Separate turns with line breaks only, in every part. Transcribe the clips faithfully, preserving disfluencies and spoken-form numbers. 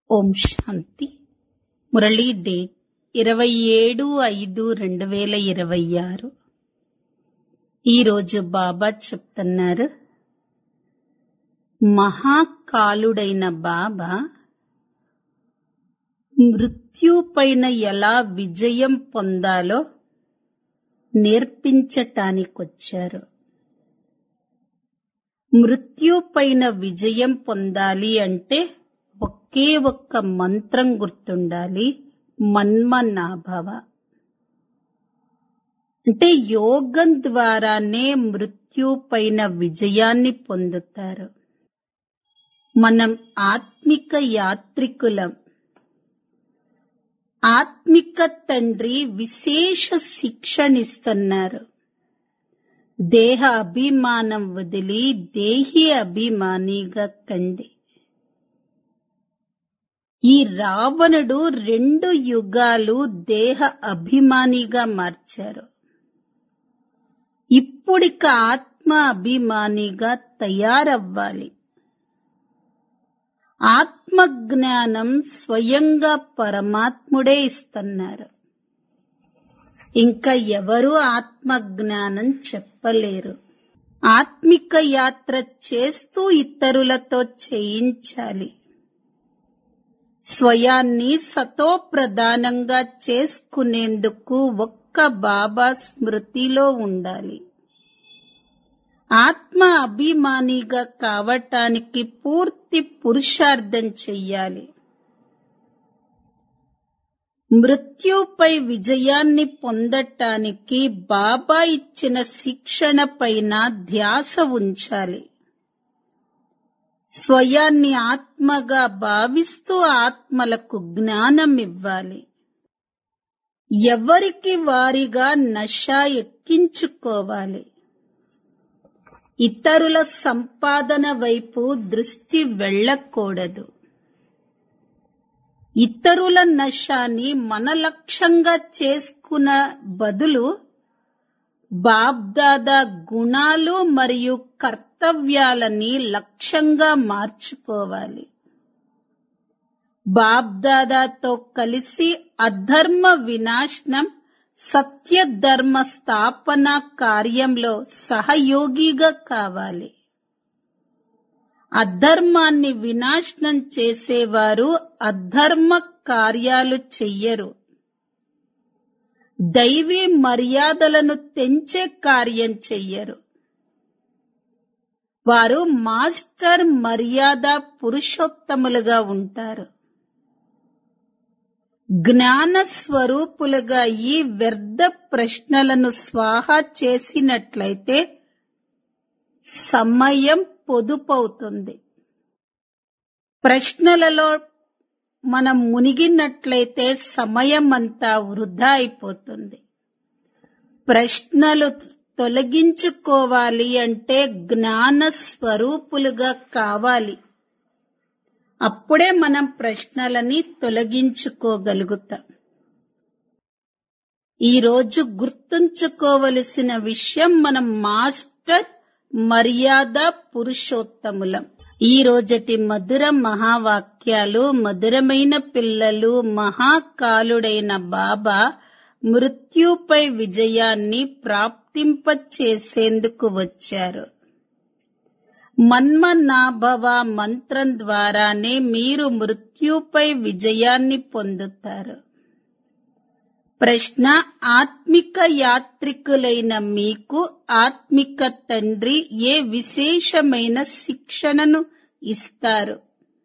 ఓం శాంతి. Murali date ఇరవై ఏడు ఐదు రెండు వేల ఇరవై ఆరు. ఈరోజు బాబా చెప్తున్నారు, మహాకాలుడైన బాబా మృత్యుపైన ఎలా విజయం పొందాలో నేర్పించటానికొచ్చారు. మృత్యుపైన విజయం పొందాలి అంటే ఒకే ఒక్క మంత్రం గుర్తుండాలి, మన్మనాభవ. అంటే యోగం ద్వారానే మృత్యుపైన విజయాన్ని పొందుతారు. మనం ఆత్మిక యాత్రికులం. ఆత్మిక తండ్రి విశేష శిక్షణిస్తున్నారు. దేహ అభిమానం వదిలి దేహి అభిమానిగా కండి. ఈ రావణుడు రెండు యుగాలు దేహ అభిమానిగా మార్చారు. ఇప్పుడిక ఆత్మ అభిమానిగా తయారవ్వాలి. ఆత్మజ్ఞానం స్వయంగా పరమాత్ముడే ఇస్తున్నారు. ఇంకా ఎవరు ఆత్మజ్ఞానం చెప్పలేరు. ఆత్మిక యాత్ర చేస్తూ ఇతరులతో చేయించాలి. స్వయాన్ని సతో ప్రధానంగా చేసుకునేందుకు ఒక్క బాబా స్మృతిలో ఉండాలి. ఆత్మ అభిమానిగా కావటానికి పూర్తి పురుషార్థం చెయ్యాలి. మృత్యుపై విజయాన్ని పొందటానికి బాబా ఇచ్చిన శిక్షణ పైన ధ్యాస ఉంచాలి. స్వయాన్ని ఆత్మగా భావిస్తూ ఆత్మలకు జ్ఞానం ఇవ్వాలి. ఎవరికి వారిగా నష ఎక్కించుకోవాలి. ఇతరుల సంపాదన వైపు దృష్టి వెళ్ళకూడదు. ఇతరుల నషాని మన లక్ష్యంగా చేసుకున్న బదులు బాబ్దాదా గుణాలు మరియు కర్తవ్యాలని లక్ష్యంగా మార్చుకోవాలి. బాబ్దాదాతో కలిసి అధర్మ వినాశనం, సత్యధర్మ స్థాపన కార్యంలో సహయోగిగా కావాలి. అధర్మాన్ని వినాశనం చేసేవారు అధర్మ కార్యాలు చెయ్యరు. దైవీ మర్యాదలను తెంచే కార్యం చెయ్యరు. వారు మాస్టర్ మర్యాద పురుషోత్తములుగా ఉంటారు. జ్ఞాన స్వరూపులుగా ఈ వ్యర్థ ప్రశ్నలను స్వాహా చేసినట్లయితే సమయం పొదుపవుతుంది. ప్రశ్నలలో మనం మునిగినట్లయితే సమయం అంతా వృధా అయిపోతుంది. ప్రశ్నలు తొలగించుకోవాలి అంటే జ్ఞాన స్వరూపులుగా కావాలి. అప్పుడే మనం ప్రశ్నలని తొలగించుకోగలుగుతాం. ఈరోజు గుర్తుంచుకోవలసిన విషయం, మనం మాస్టర్ మర్యాద పురుషోత్తములం. ఈ రోజటి మధుర మహావాక్యాలు, మధురమైన పిల్లలు, మహాకాలుడైన బాబా మృత్యుపై విజయాన్ని ప్రాప్తింపచేసేందుకు వచ్చారు. మన్మనాభవ మంత్రం ద్వారానే మీరు మృత్యుపై విజయాన్ని పొందుతారు. ప్రశ్న: ఆత్మిక యాత్రికులైన మీకు ఆత్మిక తండ్రి ఏ విశేషమైన శిక్షణను ఇస్తారు?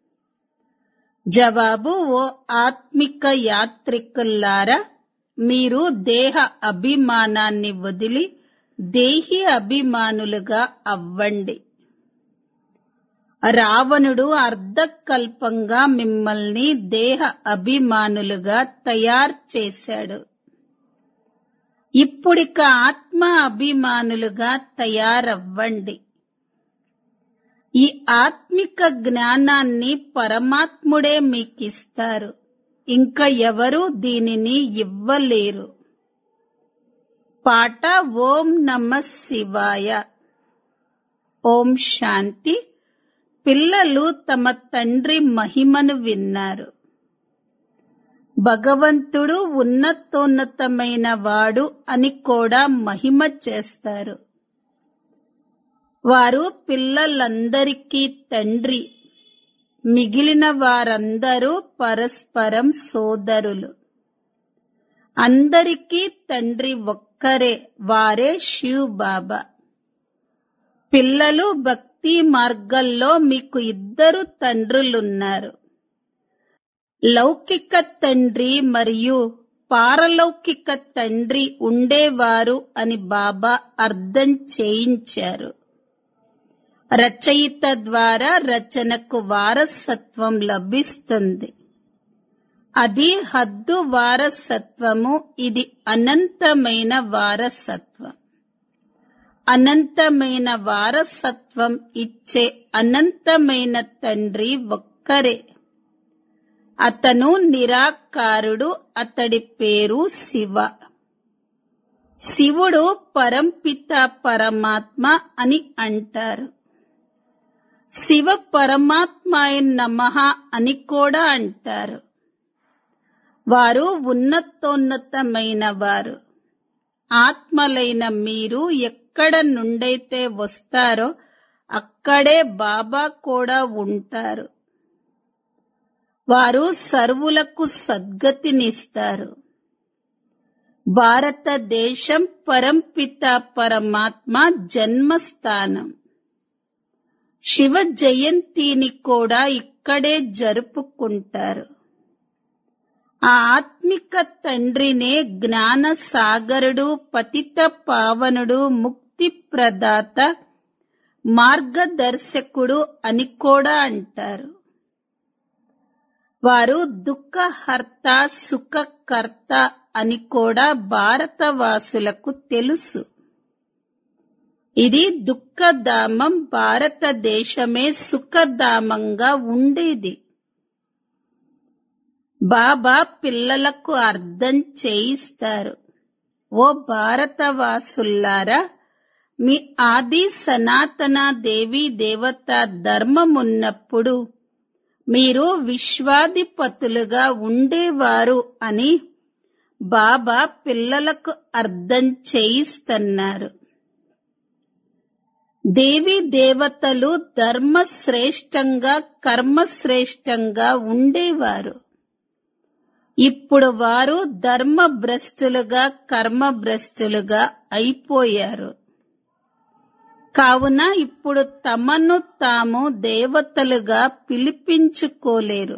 జవాబు: ఓ ఆత్మిక యాత్రికులారా, మీరు దేహ అభిమానాన్ని వదిలి దేహి అభిమానులుగా అవ్వండి. రావణుడు అర్ధకల్పంగా మిమ్మల్ని దేహ అభిమానులుగా తయారు చేశాడు. ఇప్పుడిక ఆత్మ అభిమానులుగా తయారవ్వండి. ఈ ఆత్మిక జ్ఞానాన్ని పరమాత్ముడే మీకిస్తారు. ఇంకా ఎవరూ దీనిని ఇవ్వలేరు. పాట: ఓం నమః శివాయ. ఓం శాంతి. పిల్లలు తమ తండ్రి మహిమను విన్నారు. భగవంతుడు ఉన్నతోన్నతమైన వాడు అని కూడా మహిమ చేస్తారు. వారు పిల్లలందరికీ తండ్రి. మిగిలిన వారందరూ పరస్పరం సోదరులు. అందరికీ తండ్రి ఒక్కరే, వారే శివ్ బాబా. పిల్లలు, భక్తి మార్గంలో మీకు ఇద్దరు తండ్రులున్నారు. లౌకిక తండ్రి మరియు పారలౌకిక తండ్రి ఉండేవారు అని బాబా అర్థం చేయించారు. రచయిత ద్వారా రచనకు వారసత్వం లభిస్తుంది. అది హద్దు వారసత్వము, ఇది అనంతమైన వారసత్వం. అనంతమైన వారసత్వం ఇచ్చే అనంతమైన తండ్రి ఒక్కరే. అతను నిరాకారుడు. అతడి పేరు శివ. శివుడు పరంపిత పరమాత్మ అని అంటారు. శివ పరమాత్మాయ నమః అని కూడా అంటారు. వారు ఉన్నతోన్నతమైన వారు. ఆత్మలైన మీరు ఎక్కడ నుండైతే వస్తారో అక్కడే బాబా కూడా ఉంటారు. వారు సర్వులకు సద్గతినిస్తారు. భారతదేశం పరంపిత పరమాత్మ జన్మస్థానం. శివ జయంతిని కూడా ఇక్కడే జరుపుకుంటారు. ఆ ఆత్మిక తండ్రినే జ్ఞాన సాగరుడు, పతిత పావనుడు, ముక్తి ప్రదాత, మార్గదర్శకుడు అని కూడా అంటారు. వారు దుఃఖహర్త, సుఖకర్త అని కూడా భారతవాసులకు తెలుసు. ఇది దుఃఖధామం. భారతదేశమే సుఖధామంగా ఉండేది. బాబా పిల్లలకు అర్థం చేయిస్తారు. ఓ భారతవాసుల్లారా, మీ ఆది సనాతన దేవీ దేవత ధర్మమున్నప్పుడు మీరు విశ్వాధిపతులుగా ఉండేవారు అని బాబా పిల్లలకు అర్థం చేయిస్తున్నారు. దేవీ దేవతలు ధర్మశ్రేష్టంగా, కర్మశ్రేష్టంగా ఉండేవారు. ఇప్పుడు వారు ధర్మభ్రష్టులుగా, కర్మభ్రష్టులుగా అయిపోయారు. కావున ఇప్పుడు తమను తాము దేవతలుగా పిలిపించుకోలేరు.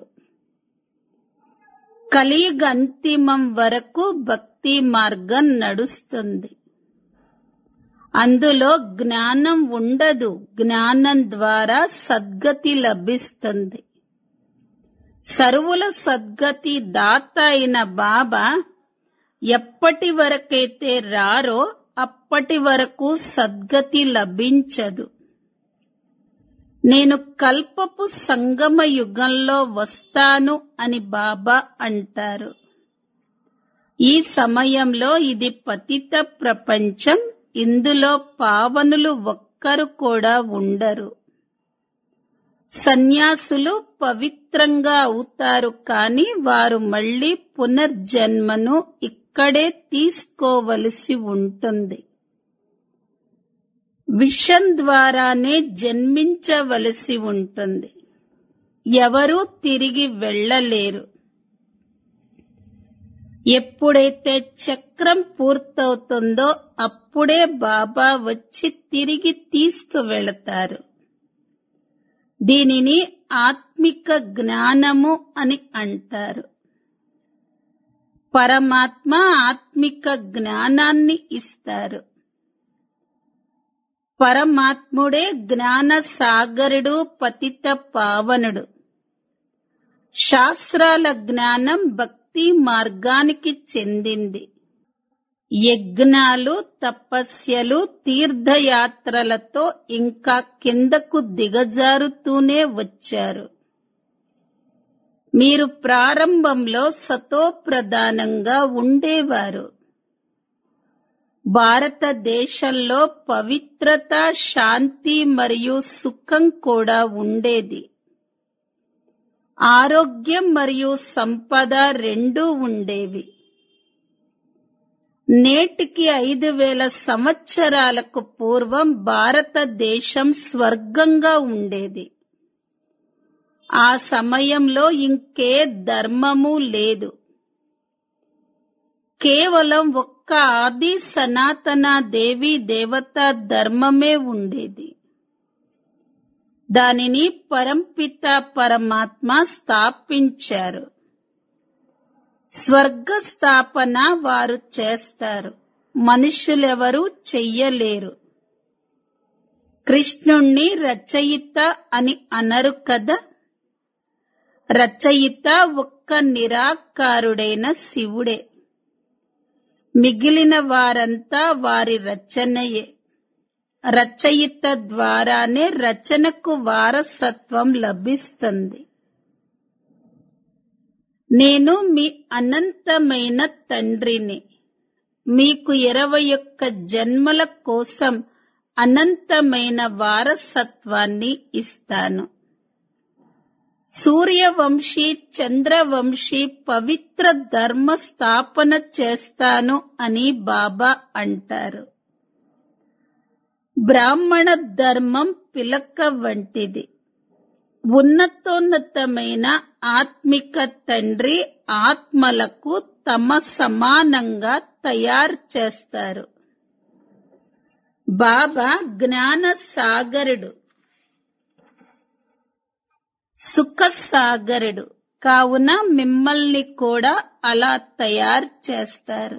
కలియుగ అంతిమం వరకు భక్తి మార్గం నడుస్తుంది. అందులో జ్ఞానం ఉండదు. జ్ఞానం ద్వారా సద్గతి లభిస్తుంది. సర్వుల సద్గతి దాత అయిన బాబా ఎప్పటి వరకైతే రారో అప్పటి వరకు సద్గతి లభించదు. నేను కల్పపు సంగమ యుగంలో వస్తాను అని బాబా అంటారు. ఈ సమయంలో ఇది పతిత ప్రపంచం. ఇందులో పావనులు ఒక్కరు కూడా ఉండరు. సన్యాసులు పవిత్రంగా అవుతారు, కానీ వారు మళ్ళీ పునర్జన్మను ఇక్కడే తీసుకోవలసి ఉంటుంది. విషం ద్వారానే జన్మించవలసి ఉంటుంది. ఎవరూ తిరిగి వెళ్ళలేరు. ఎప్పుడైతే చక్రం పూర్తవుతుందో అప్పుడే బాబా వచ్చి తిరిగి తీసుకువెళతారు. దీనిని ఆత్మిక జ్ఞానము అని అంటారు. పరమాత్మ ఆత్మిక జ్ఞానాన్ని ఇస్తారు. పరమాత్ముడే జ్ఞాన సాగరుడు, పతిత పావనుడు. శాస్త్రాల జ్ఞానం భక్తి మార్గానికి చెందింది. యజ్ఞాలు, తపస్యలు, తీర్థయాత్రలతో ఇంకా కిందకు దిగజారుతూనే వచ్చారు. మీరు ప్రారంభంలో సతోప్రధానంగా ఉండేవారు. భారతదేశంలో పవిత్రత, శాంతి మరియు సుఖం కూడా ఉండేది. ఆరోగ్యం మరియు సంపద రెండూ ఉండేవి. నేటికి ఐదు వేల సంవత్సరాలకు పూర్వం భారతదేశం స్వర్గంగా ఉండేది. ఆ సమయంలో ఇంకే ధర్మము లేదు. కేవలం ఒక్క ఆది సనాతన దేవి దేవతా ధర్మమే ఉండేది. దానిని పరంపిత పరమాత్మ స్థాపించారు. స్వర్గ స్థాపన వారు చేస్తారు, మనుషులెవరూ చెయ్యలేరు. కృష్ణుణ్ణి రచయిత అని అనరు కదా. రచయిత ఒక్క నిరాకారుడైన శివుడే. మిగిలిన వారంతా వారి రచనయే. రచయిత ద్వారానే రచనకు వారసత్వం లభిస్తుంది. నేను మీ అనంతమైన తండ్రిని. మీకు ఇరవై ఒక్క జన్మల కోసం అనంతమైన వారసత్వాన్ని ఇస్తాను. సూర్యవంశీ, చంద్రవంశీ పవిత్ర ధర్మ స్థాపన చేస్తాను అని బాబా అంటారు. బ్రాహ్మణ ధర్మం పిలక వంటిది. ఉన్నతోన్నతమైన ఆత్మిక తండ్రి ఆత్మలకు తమ సమానంగా తయారు చేస్తారు. బాబా జ్ఞాన సాగరుడు, సుఖ సాగరుడు కావున మిమ్మల్ని కూడా అలా తయారు చేస్తారు.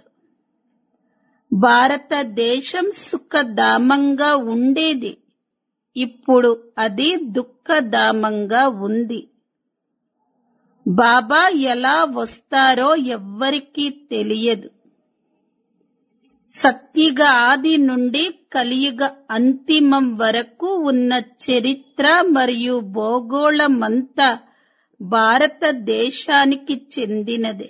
భారతదేశం సుఖధామంగా ఉండేది. ఇప్పుడు అది దుఃఖధామంగా ఉంది. బాబా ఎలా వస్తారో ఎవ్వరికీ తెలియదు. సత్యుగ ఆది నుండి కలియుగ అంతిమం వరకు ఉన్న చరిత్ర మరియు భూగోళమంతా భారతదేశానికి చెందినదే.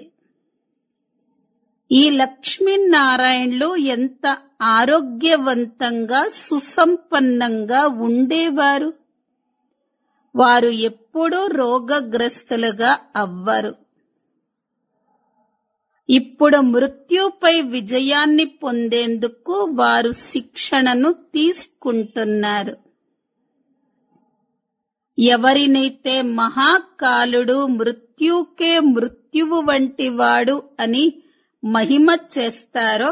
ఈ లక్ష్మీనారాయణులు ఎంత ఆరోగ్యవంతంగా, సుసంపన్నంగా ఉండేవారు. వారు ఎప్పుడూ రోగగ్రస్తులుగా అవ్వరు. ఇప్పుడు మృత్యుపై విజయాన్ని పొందేందుకు వారు శిక్షణను తీసుకుంటున్నారు. ఎవరినైతే మహాకాలుడు, మృత్యుకే మృత్యువు వంటి వాడు అని మహిమ చేస్తారో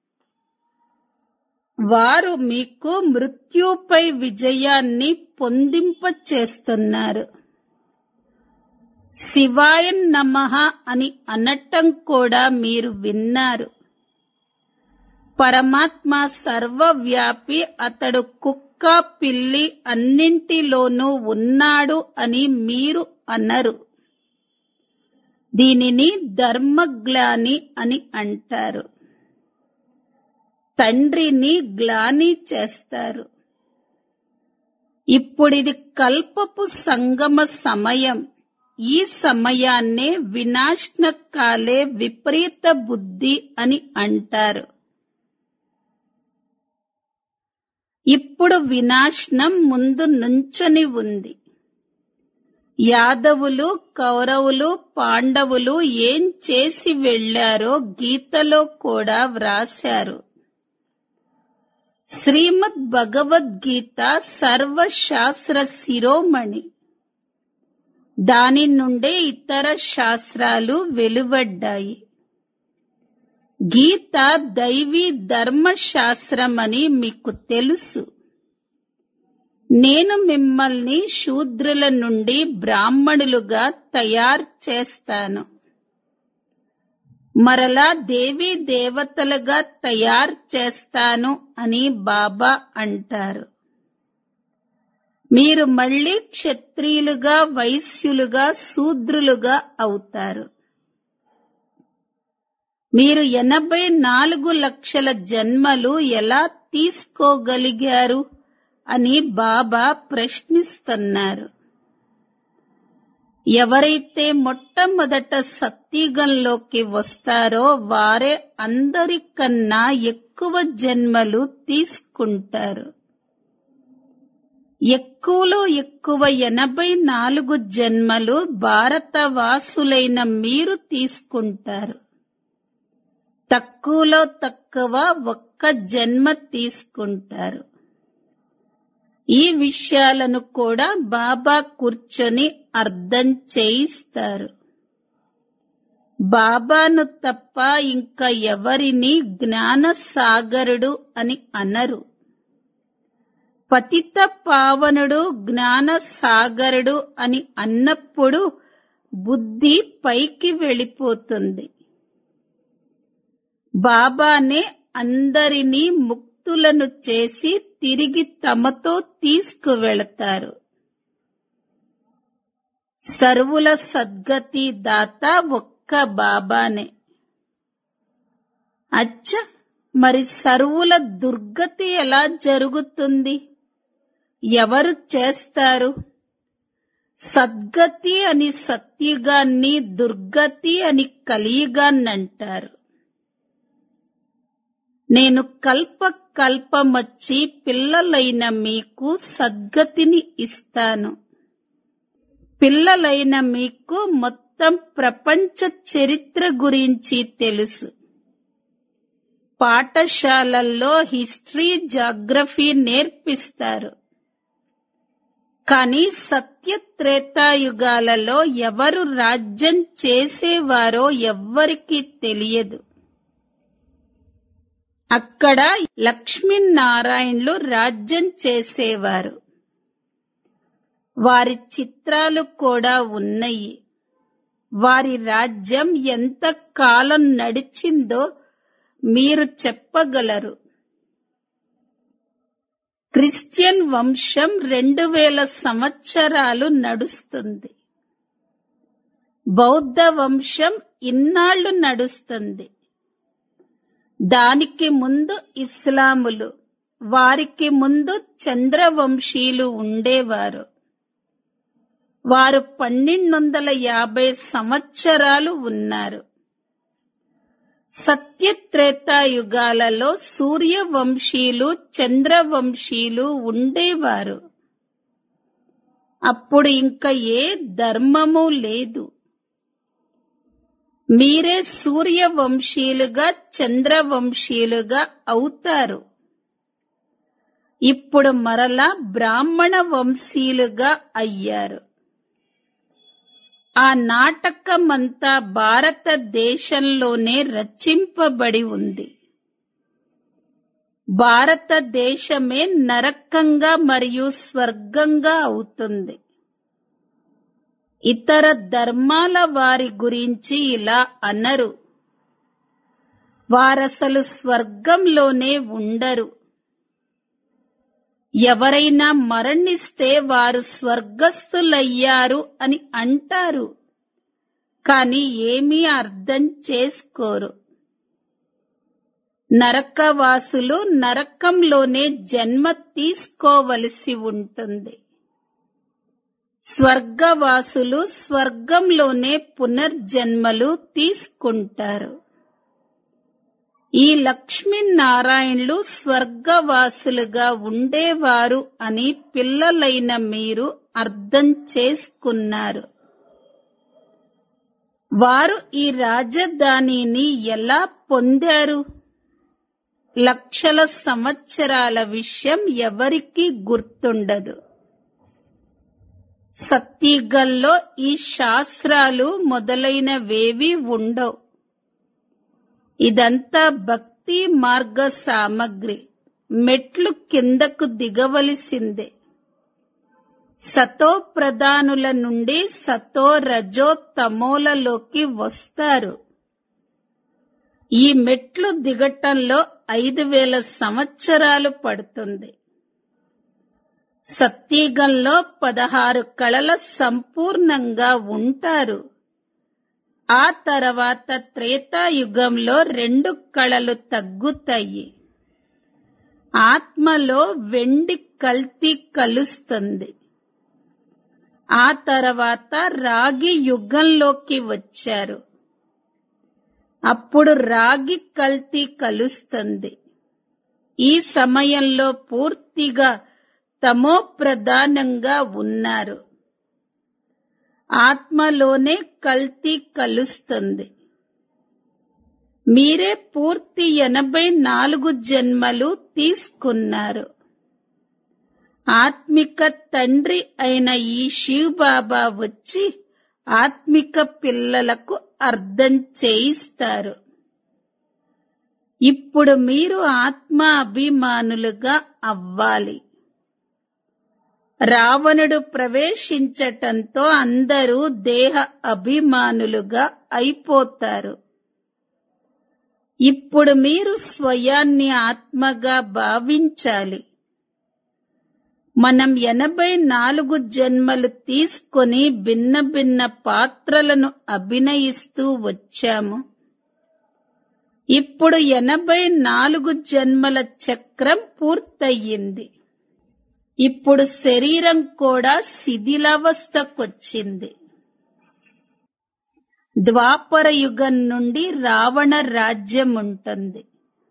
వారు మీకు మృత్యుపై విజయాన్ని పొందింపచేస్తున్నారు. శివాయ నమః అని అనటం కూడా మీరు విన్నారు. పరమాత్మ సర్వవ్యాపి, అతడు కుక్క, పిల్లి అన్నింటిలోనూ ఉన్నాడు అని మీరు అనరు. దీనిని ధర్మగ్లాని అని అంటారు. తండ్రిని గ్లాని చేస్తారు. ఇప్పుడిది కల్పపు సంగమ సమయం. ఈ సమయాన్నే వినాశనకాలే విపరీత బుద్ధి అని అంటారు. ఇప్పుడు వినాశనం ముందు నుంచని ఉంది. యాదవులు, కౌరవులు, పాండవులు ఏం చేసి వెళ్లారో గీతలో కూడా వ్రాశారు. శ్రీమద్ భగవద్గీత సర్వశాస్త్ర శిరోమణి. దాని నుండే ఇతర శాస్త్రాలు వెలువడ్డాయి. గీత దైవీ ధర్మశాస్త్రమని మీకు తెలుసు. నేను మిమ్మల్ని శూద్రుల నుండి బ్రాహ్మణులుగా తయారు చేస్తాను. మరలా దేవీ దేవతలుగా తయారు చేస్తాను అని బాబా అంటారు. మీరు మళ్ళీ క్షత్రియులుగా, వైశ్యులుగా, శూద్రులుగా అవుతారు. మీరు ఎనభై నాలుగు లక్షల జన్మలు ఎలా తీసుకోగలిగారు అని బాబా ప్రశ్నిస్తున్నారు. ఎవరైతే మొట్టమొదట సత్యుగంలోకి వస్తారో వారే అందరికన్నా ఎక్కువ జన్మలు తీసుకుంటారు. ఎక్కువలో ఎక్కువ ఎనభై నాలుగు జన్మలు భారతవాసులైన మీరు తీసుకుంటారు. తక్కువలో తక్కువ ఒక్క జన్మ తీసుకుంటారు. ఈ విషయాలను కూడా బాబా కూర్చొని అర్థం చేయిస్తారు. బాబాను తప్ప ఇంకా ఎవరిని జ్ఞాన సాగరుడు అని అనరు. పతిత పావనుడు జ్ఞాన సాగరుడు అని అన్నప్పుడు బుద్ధి పైకి వెళ్ళిపోతుంది. బాబానే అందరినీ ముక్తులను చేసి తిరిగి తమతో తీసుకువెళతారు. సర్వుల సద్గతి దాత ఒక్క బాబానే. అచ్చ, మరి సర్వుల దుర్గతి ఎలా జరుగుతుంది? ఎవరు చేస్తారు? సద్గతి అని సత్యుగాన్ని, దుర్గతి అని కలియుగాన్నంటారు. నేను కల్ప కల్పమొచ్చి పిల్లలైన మీకు సద్గతిని ఇస్తాను. పిల్లలైన మీకు మొత్తం ప్రపంచ చరిత్ర గురించి తెలుసు. పాఠశాలల్లో హిస్టరీ, జాగ్రఫీ నేర్పిస్తారు. కానీ సత్య త్రేతాయుగాలలో ఎవరు రాజ్యం చేసేవారో ఎవ్వరికీ తెలియదు. అక్కడ లక్ష్మీనారాయణులు రాజ్యం చేసేవారు. వారి చిత్రాలు కూడా ఉన్నాయి. వారి రాజ్యం ఎంత కాలం నడిచిందో మీరు చెప్పగలరు. క్రిస్టియన్ వంశం రెండు వేల సంవత్సరాలు నడుస్తుంది. బౌద్ధ వంశం ఇన్నాళ్లు నడుస్తుంది. దానికి ముందు ఇస్లాములు, వారికి ముందు చంద్రవంశీయులు ఉండేవారు. వారు పన్నెండు వందల యాభై సంవత్సరాలు ఉన్నారు. సత్యత్రేతాయుగాలలో సూర్యవంశీయులు, చంద్రవంశీయులు ఉండేవారు. అప్పుడు ఇంకా ఏ ధర్మము లేదు. మీరే సూర్యవంశీయులుగా, చంద్రవంశీయులుగా అవుతారు. ఇప్పుడు మరలా బ్రాహ్మణ వంశీయులుగా అయ్యారు. ఆ నాటకమంతా భారతదేశంలోనే రచింపబడి ఉంది. భారతదేశమే నరకంగా మరియు స్వర్గంగా అవుతుంది. ఇతర ధర్మాల వారి గురించి ఇలా అనరు. వారసలు స్వర్గంలోనే ఉండరు. ఎవరైనా మరణిస్తే వారు స్వర్గస్థులయ్యారు అని అంటారు. కాని ఏమీ అర్థం చేసుకోరు. నరకవాసులు నరకంలోనే జన్మ తీసుకోవలసి ఉంటుంది. స్వర్గవాసులు స్వర్గంలోనే పునర్జన్మలు తీసుకుంటారు. ఈ లక్ష్మీనారాయణులు స్వర్గవాసులుగా ఉండేవారు అని పిల్లలైన మీరు అర్థం చేసుకున్నారు. వారు ఈ రాజధానిని ఎలా పొందారు? లక్షల సంవత్సరాల విషయం ఎవరికీ గుర్తుండదు. సత్యుగంలో ఈ శాస్త్రాలు మొదలైనవేవీ ఉండవు. ఇదంతా భక్తి మార్గ సామగ్రి. మెట్లు కిందకు దిగవలసిందే. సతో ప్రధానుల నుండి సతో రజో తమోలలోకి వస్తారు. ఈ మెట్లు దిగటంలో ఐదు వేల సంవత్సరాలు పడుతుంది. సత్యుగంలో పదహారు కళల సంపూర్ణంగా ఉంటారు. ఆ తర్వాత త్రేతాయుగంలో రెండు కళలు తగ్గుతాయి. ఆత్మలో వెండి కల్తీ కలుస్తుంది. ఆ తర్వాత రాగి యుగంలోకి వచ్చారు. అప్పుడు రాగి కల్తీ కలుస్తుంది. ఈ సమయంలో పూర్తిగా తమో ప్రధానంగా ఉన్నారు. ఆత్మలోనే కల్తీ కలుస్తుంది. మీరే పూర్తి ఎనభై నాలుగు జన్మలు తీసుకున్నారు. ఆత్మిక తండ్రి అయిన ఈ శివ్ బాబా వచ్చి ఆత్మిక పిల్లలకు అర్థం చేయిస్తారు. ఇప్పుడు మీరు ఆత్మ అభిమానులుగా అవ్వాలి. రావణుడు ప్రవేశించటంతో అందరూ దేహ అభిమానులుగా అయిపోతారు. ఇప్పుడు మీరు స్వయాన్ని ఆత్మగా భావించాలి. మనం ఎనభై నాలుగు జన్మలు తీసుకొని భిన్న భిన్న పాత్రలను అభినయిస్తూ వచ్చాము. ఇప్పుడు ఎనభై నాలుగు జన్మల చక్రం పూర్తయింది. ఇప్పుడు శరీరం కూడా శిథిలావస్థకొచ్చింది. ద్వాపర యుగం నుండి రావణ రాజ్యం ఉంటుంది.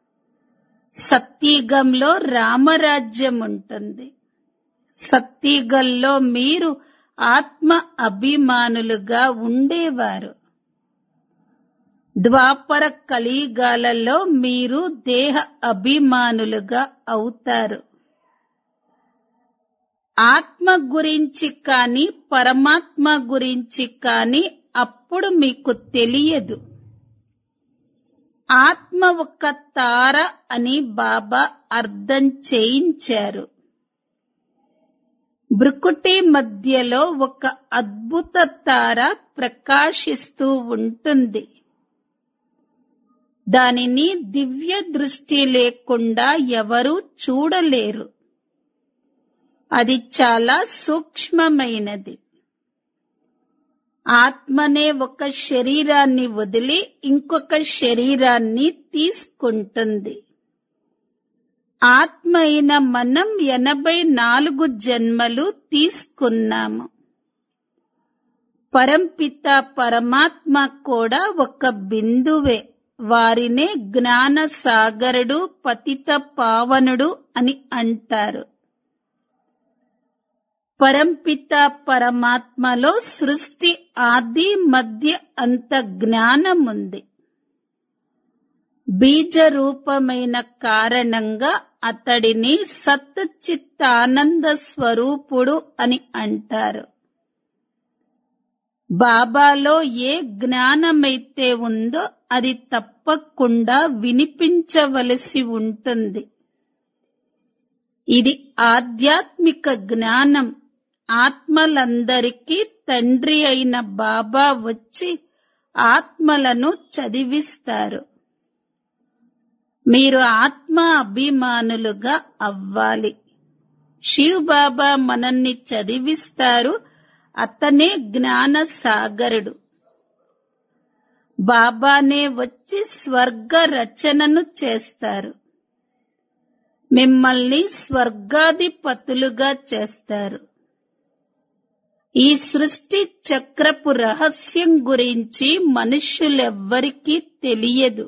సత్యుగంలో రామరాజ్యం ఉంటుంది. సత్యుగంలో మీరు ఆత్మ అభిమానులుగా ఉండేవారు. ద్వాపర కలియుగాలలో మీరు దేహ అభిమానులుగా అవుతారు. ఆత్మ గురించి కాని పరమాత్మ గురించి కాని అప్పుడు మీకు తెలియదు. ఆత్మ ఒక తార అని బాబా అర్థం చేయించారు. భృకుటి మధ్యలో ఒక అద్భుత తార ప్రకాశిస్తూ ఉంటుంది. దానిని దివ్య దృష్టి లేకుండా ఎవరూ చూడలేరు. అది చాలా సూక్ష్మమైనది. ఆత్మనే ఒక శరీరాన్ని వదిలి ఇంకొక శరీరాన్ని తీసుకుంటుంది. ఆత్మ అయిన మనం ఎనభై నాలుగు జన్మలు తీసుకున్నాము. పరంపిత పరమాత్మ కూడా ఒక బిందువే. వారినే జ్ఞాన సాగరుడు, పతిత పావనుడు అని అంటారు. పరంపిత పరమాత్మలో సృష్టి ఆది మధ్య అంత జ్ఞానముంది. బీజ రూపమైన కారణంగా అతడిని సత్ చిత్ ఆనంద స్వరూపుడు అని అంటారు. బాబాలో ఏ జ్ఞానమైతే ఉందో అది తప్పకుండా వినిపించవలసి ఉంటుంది. ఇది ఆధ్యాత్మిక జ్ఞానం. ఆత్మలందరికీ తండ్రి అయిన బాబా వచ్చి ఆత్మలను చదివిస్తారు. మీరు ఆత్మ అభిమానులుగా అవ్వాలి. శివ్ బాబా మనల్ని చదివిస్తారు. అతనే జ్ఞాన సాగరుడు. బాబానే వచ్చి స్వర్గ రచనను చేస్తారు. మిమ్మల్ని స్వర్గాధిపతులుగా చేస్తారు. ఈ సృష్టి చక్రపు రహస్యం గురించి మనుష్యులెవ్వరికీ తెలియదు.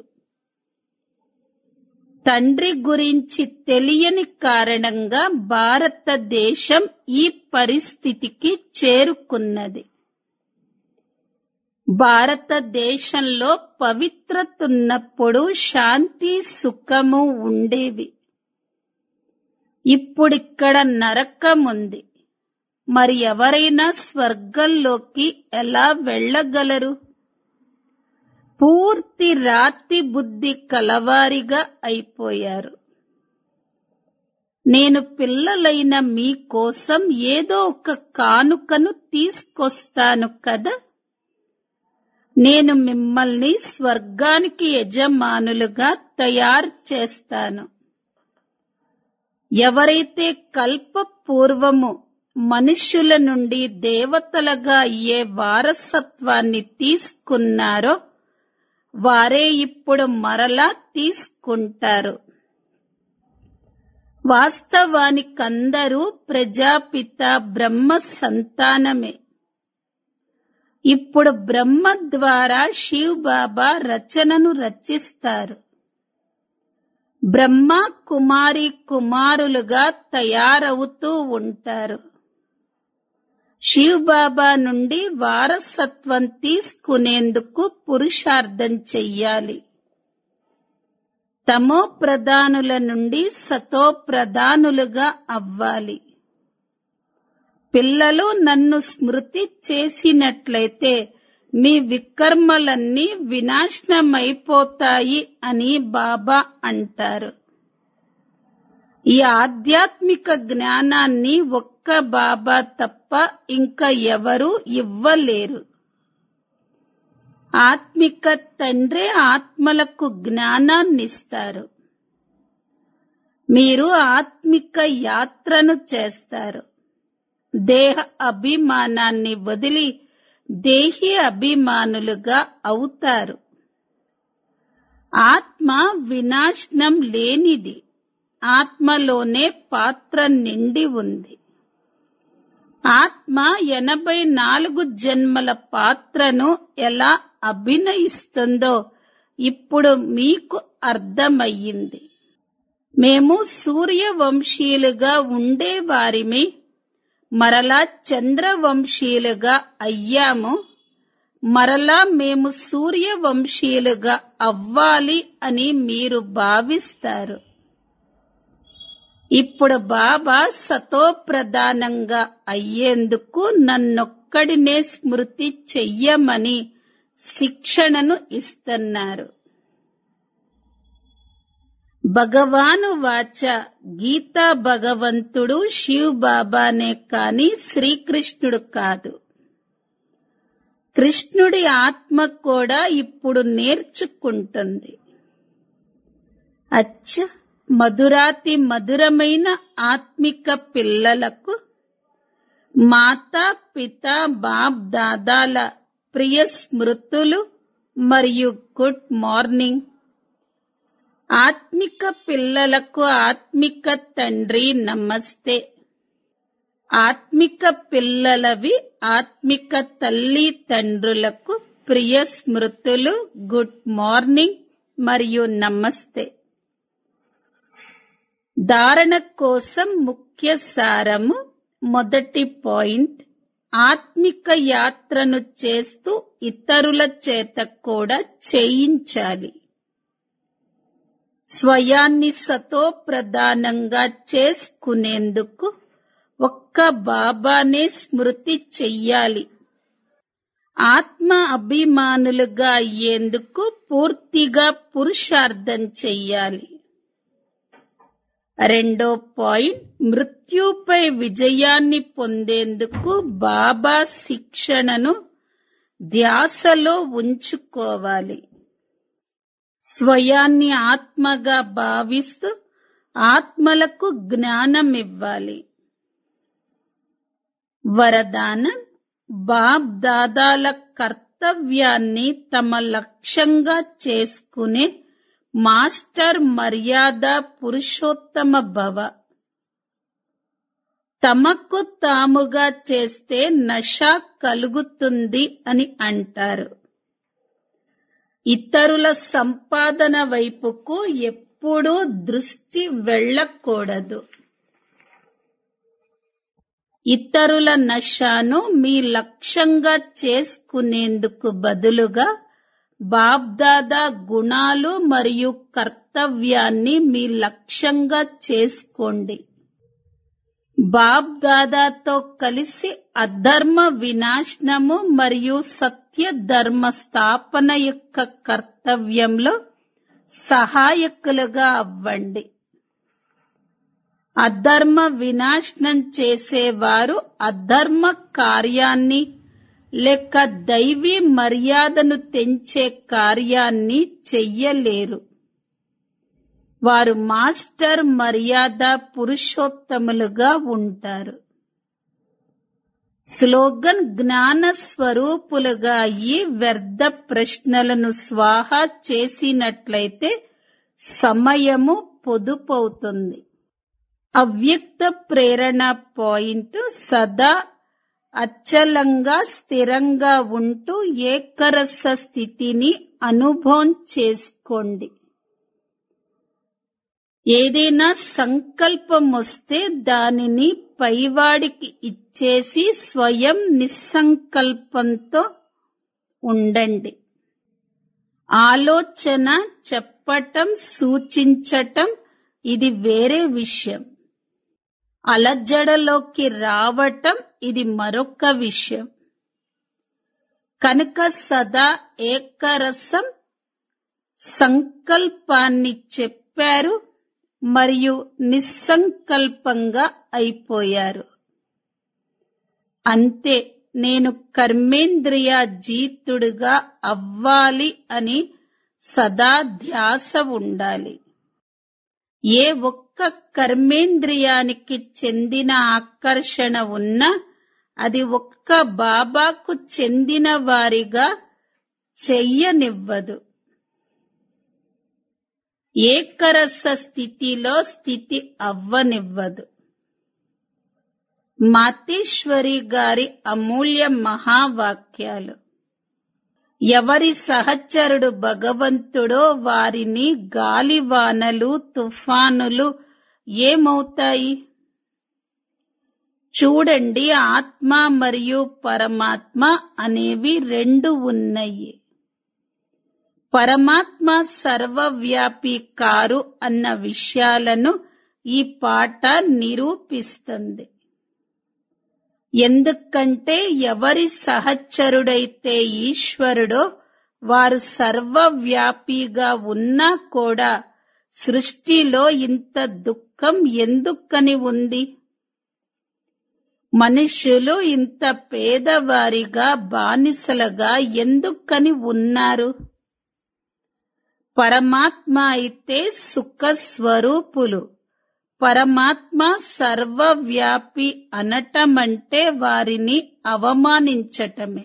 తండ్రి గురించి తెలియని కారణంగా భారతదేశం ఈ పరిస్థితికి చేరుకున్నది. భారతదేశంలో పవిత్రతున్నప్పుడు శాంతి సుఖము ఉండేవి. ఇప్పుడిక్కడ నరకముంది. మరి ఎవరైనా స్వర్గంలోకి ఎలా వెళ్ళగలరు? పూర్తి రాతి బుద్ధి కలవారిగా అయిపోయారు. నేను పిల్లలైన మీకోసం ఏదో ఒక కానుకను తీసుకొస్తాను కదా. నేను మిమ్మల్ని స్వర్గానికి యజమానులుగా తయారు చేస్తాను. ఎవరైతే కల్ప పూర్వము మనుష్యుల నుండి దేవతలుగా అయ్యే వారసత్వాన్ని తీసుకున్నారో వారే ఇప్పుడు మరలా తీసుకుంటారు. వాస్తవానికందరూ ప్రజాపిత బ్రహ్మ సంతానమే. ఇప్పుడు బ్రహ్మ ద్వారా శివ్ బాబా రచనను రచిస్తారు. బ్రహ్మ కుమారి కుమారులుగా తయారవుతూ ఉంటారు. శివ్ బాబా నుండి వారసత్వం తీసుకునేందుకు పురుషార్థం చెయ్యాలి. తమో ప్రధానుల నుండి సతో ప్రధానులుగా అవ్వాలి. పిల్లలు నన్ను స్మృతి చేసినట్లయితే మీ వికర్మలన్నీ వినాశనమైపోతాయి అని బాబా అంటారు. ఈ ఆధ్యాత్మిక జ్ఞానాన్ని ఒక్క బాబా తప్ప ఇంకా ఎవరూ ఇవ్వలేరు. ఆత్మిక తండ్రే ఆత్మలకు జ్ఞానాన్నిస్తారు. మీరు ఆత్మిక యాత్రను చేస్తారు. దేహ అభిమానాన్ని వదిలి దేహి అభిమానులుగా అవుతారు. ఆత్మ వినాశనం లేనిది. ఆత్మలోనే పాత్ర నిండి ఉంది. ఆత్మ ఎనభై నాలుగు జన్మల పాత్రను ఎలా అభినయిస్తుందో ఇప్పుడు మీకు అర్థమయ్యింది. మేము సూర్యవంశీయులుగా ఉండేవారిమి, మరలా చంద్రవంశీయులుగా అయ్యాము. మరలా మేము సూర్యవంశీయులుగా అవ్వాలి అని మీరు భావిస్తారు. ఇప్పుడు బాబా సతో ప్రధానంగా అయ్యేందుకు నన్నొక్కడినే స్మృతి చెయ్యమని శిక్షణను ఇస్తున్నారు. భగవాను వాచ గీతా భగవంతుడు శివ్ బాబానే కాని శ్రీకృష్ణుడు కాదు. కృష్ణుడి ఆత్మ కూడా ఇప్పుడు నేర్చుకుంటుంది. అచ్చ మధురాతి మధురమైన ఆత్మిక పిల్లలకు మాతా పిత బాప్ దాదాల ప్రియ స్మృతులు మరియు గుడ్ మార్నింగ్. ఆత్మిక పిల్లలకు ఆత్మిక తండ్రి నమస్తే. ఆత్మిక పిల్లలవి ఆత్మిక తల్లి తండ్రులకు ప్రియ స్మృతులు, గుడ్ మార్నింగ్ మరియు నమస్తే. ధారణ కోసం ముఖ్య సారము. మొదటి పాయింట్, ఆత్మిక యాత్రను చేస్తూ ఇతరుల చేత కూడా చేయించాలి. స్వయాన్ని సతో ప్రధానంగా చేసుకునేందుకు ఒక్క బాబానే స్మృతి చెయ్యాలి. ఆత్మ అభిమానులుగా అయ్యేందుకు పూర్తిగా పురుషార్థం చెయ్యాలి. రెండో పాయింట్, మృత్యుపై విజయాన్ని పొందేందుకు బాబా శిక్షణను ధ్యాసలో ఉంచుకోవాలి. స్వయాన్ని ఆత్మగా భావిస్తూ ఆత్మలకు జ్ఞానమివ్వాలి. వరదానం, బాప్ దాదాల కర్తవ్యాన్ని తమ లక్ష్యంగా చేసుకునే మాస్టర్ మర్యాద పురుషోత్తమ భవ. తమకు తాముగా చేస్తే నశ కలుగుతుంది అని అంటారు. ఇతరుల సంపాదన వైపుకు ఎప్పుడూ దృష్టి వెళ్ళకూడదు. ఇతరుల నశాను మీ లక్ష్యంగా చేసుకునేందుకు బదులుగా బాబ్దాదా గుణాలు మరియు కర్తవ్యాన్ని మీ లక్ష్యంగా చేసుకోండి. బాబ్దాదాతో కలిసి అధర్మ వినాశనము మరియు సత్య ధర్మ స్థాపన యొక్క కర్తవ్యంలో సహాయకులుగా అవ్వండి. అధర్మ వినాశనం చేసేవారు అధర్మ కార్యాన్ని లేక దైవీ మర్యాదను తెంచే కార్యాన్ని చెయ్యలేరు. వారు మాస్టర్ మర్యాద పురుషోత్తములుగా ఉంటారు. స్లోగన్, జ్ఞాన స్వరూపులుగా అయ్యి వ్యర్థ ప్రశ్నలను స్వాహా చేసినట్లయితే సమయము పొదుపవుతుంది. అవ్యక్త ప్రేరణ పాయింట్ సదా అచలంగా స్థిరంగా ఉంటూ ఏకరస స్థితిని అనుభవం చేసుకోండి. ఏదైనా సంకల్పం వస్తే దానిని పైవాడికి ఇచ్చేసి స్వయం నిస్సంకల్పంతో ఉండండి. ఆలోచన చెప్పటం, సూచించటం ఇది వేరే విషయం. అలజడలోకి రావటం ఇది మరొక విషయం. కనుక సదా ఏకరసం సంకల్పాన్ని చెప్పారు మరియు నిస్సంకల్పంగా అయిపోయారు. అంతే. నేను కర్మేంద్రియాజీతుడుగా అవ్వాలి అని సదా ధ్యాస ఉండాలి. ఏ ఒక్క కర్మేంద్రియానికి చెందిన ఆకర్షణ ఉన్నా అది ఒక్క బాబాకు చెందిన వారిగా చెయ్యనివ్వదు. ఏకరస స్థితిలో స్థితి అవ్వనివ్వదు. మాతేశ్వరి గారి అమూల్య మహావాక్యాలు. ఎవరి సహచరుడు భగవంతుడో వారిని గాలివానలు, తుఫానులు ఏమవుతాయి? చూడండి, ఆత్మ మరియు పరమాత్మ అనేవి రెండు ఉన్నాయి. పరమాత్మ సర్వవ్యాపి కారు అన్న విషయాలను ఈ పాట నిరూపిస్తుంది. ఎందుకంటే ఎవరి సహచరుడైతే ఈశ్వరుడో వారు సర్వవ్యాపిగా ఉన్నా కూడా సృష్టిలో ఇంత దుఃఖం ఎందుకని ఉంది? మనుష్యులు ఇంత పేదవారిగా, బానిసలుగా ఎందుకని ఉన్నారు? పరమాత్మ అయితే సుఖ స్వరూపులు. పరమాత్మ సర్వవ్యాపి అనటమంటే వారిని అవమానించటమే.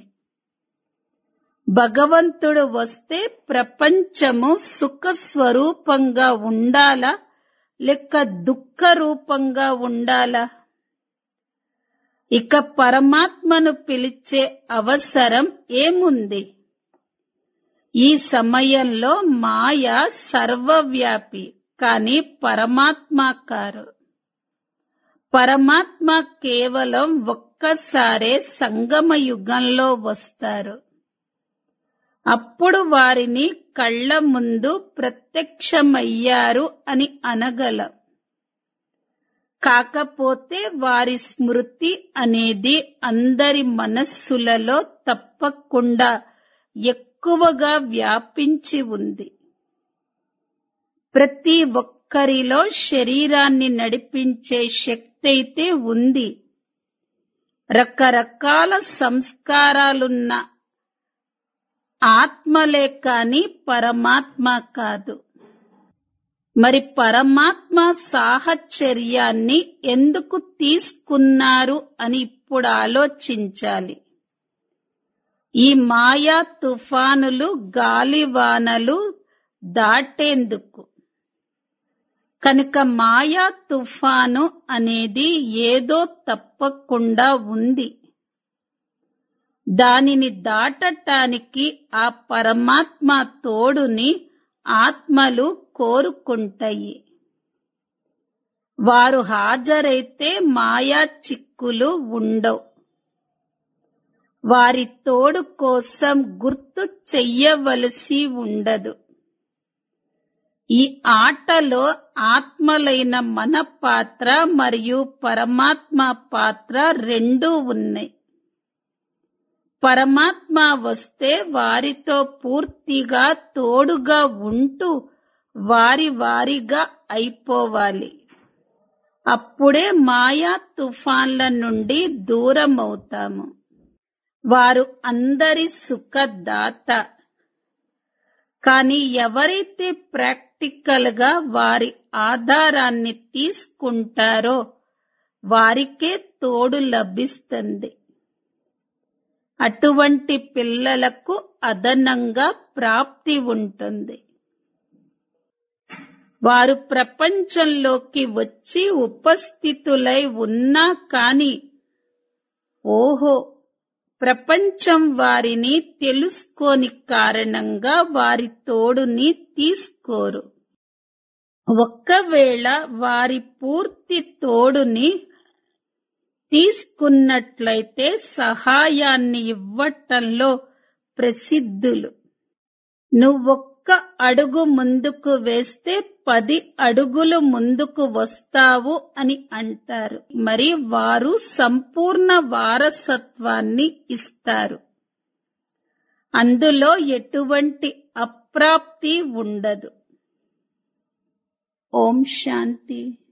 భగవంతుడు వస్తే ప్రపంచము సుఖ స్వరూపంగా ఉండాలా లేక దుఃఖ రూపంగా ఉండాలా? ఇక పరమాత్మను పిలిచే అవసరం ఏముంది? ఈ సమయంలో మాయ సర్వవ్యాపి, కానీ పరమాత్మ కారు. పరమాత్మ కేవలం ఒక్కసారే సంగమ యుగంలో వస్తారు. అప్పుడు వారిని కళ్ళ ముందు ప్రత్యక్షమయ్యారు అని అనగలం. కాకపోతే వారి స్మృతి అనేది అందరి మనస్సులలో తప్పకుండా ఎక్కువగా వ్యాపించి ఉంది. ప్రతి ఒక్కరిలో శరీరాన్ని నడిపించే శక్తి అయితే ఉంది. రకరకాల సంస్కారాలున్న ఆత్మలే కాని పరమాత్మ కాదు. మరి పరమాత్మ సాహచర్యాన్ని ఎందుకు తీసుకున్నారు అని ఇప్పుడు ఆలోచించాలి. ఈ మాయా తుఫానులు, గాలివానలు దాటేందుకు. కనుక మాయా తుఫాను అనేది ఏదో తప్పకుండా ఉంది. దానిని దాటటానికి ఆ పరమాత్మ తోడుని ఆత్మలు కోరుకుంటాయి. వారు హాజరైతే మాయా చిక్కులు ఉండవు. వారి తోడు కోసం గుర్తు చెయ్యవలసి ఉండదు. ఈ ఆటలో ఆత్మలైన మన పాత్ర మరియు పరమాత్మ పాత్ర రెండూ ఉన్నాయి. పరమాత్మ వస్తే వారితో పూర్తిగా తోడుగా ఉంటూ వారి వారిగా అయిపోవాలి. అప్పుడే మాయా తుఫాన్ల నుండి దూరమవుతాము. వారు అందరి సుఖదాత. కానీ ఎవరైతే ప్రాక్టికల్ గా వారి ఆధారాన్ని తీసుకుంటారో వారికే తోడు లభిస్తుంది. అటువంటి పిల్లలకు అదనంగా ప్రాప్తి ఉంటుంది. వారు ప్రపంచంలోకి వచ్చి ఉపస్థితులై ఉన్నా కాని ఓహో ప్రపంచం వారిని తెలుసుకోని కారణంగా వారి తోడుని తీసుకోరు. ఒక్కవేళ వారి పూర్తి తోడుని తీసుకున్నట్లయితే సహాయాన్ని ఇవ్వటంలో ప్రసిద్ధులు. నువ్వొక్క అడుగు ముందుకు వేస్తే పది అడుగులు ముందుకు వస్తావు అని అంటారు. మరి వారు సంపూర్ణ వారసత్వాన్ని ఇస్తారు. అందులో ఎటువంటి అప్రాప్తి ఉండదు. ఓం శాంతి.